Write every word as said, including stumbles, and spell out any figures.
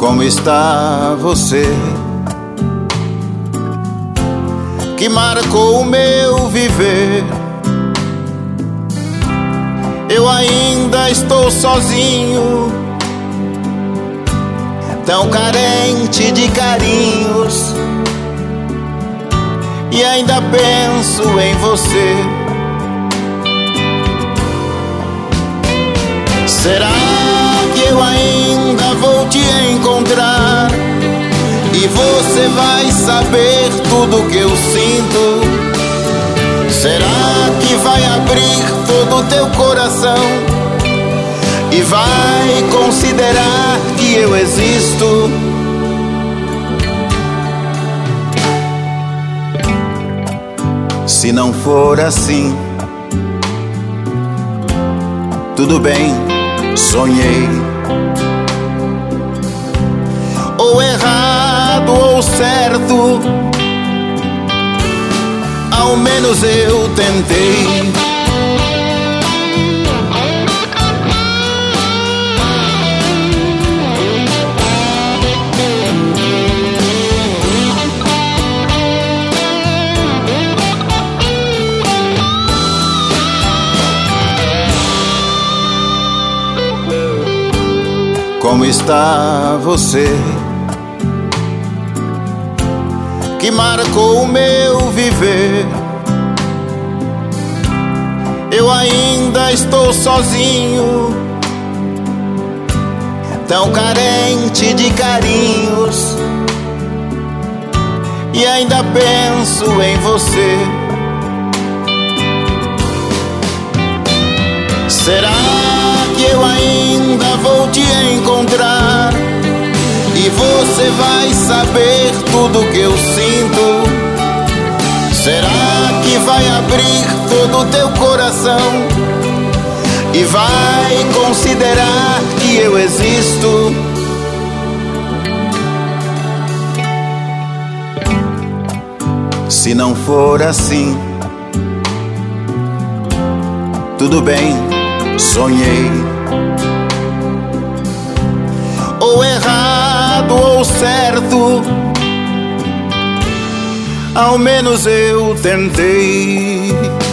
Como está você, que marcou o meu viver? Eu ainda estou sozinho, tão carente de carinhos, e ainda penso em você. Será que eu ainda vou te encontrar e você vai saber tudo que eu sinto? Será que vai abrir todo o teu coração e vai considerar que eu existo? Se não for assim, tudo bem, sonhei. Ou errado ou certo, ao menos eu tentei. Como está você, que marcou o meu viver? Eu ainda estou sozinho, tão carente de carinhos, e ainda penso em você. Será que eu ainda vou te encontrar e você vai saber tudo que eu sinto? Será que vai abrir todo o teu coração e vai considerar que eu existo? Se não for assim, tudo bem, sonhei. Ou errado ou certo, ao menos eu tentei.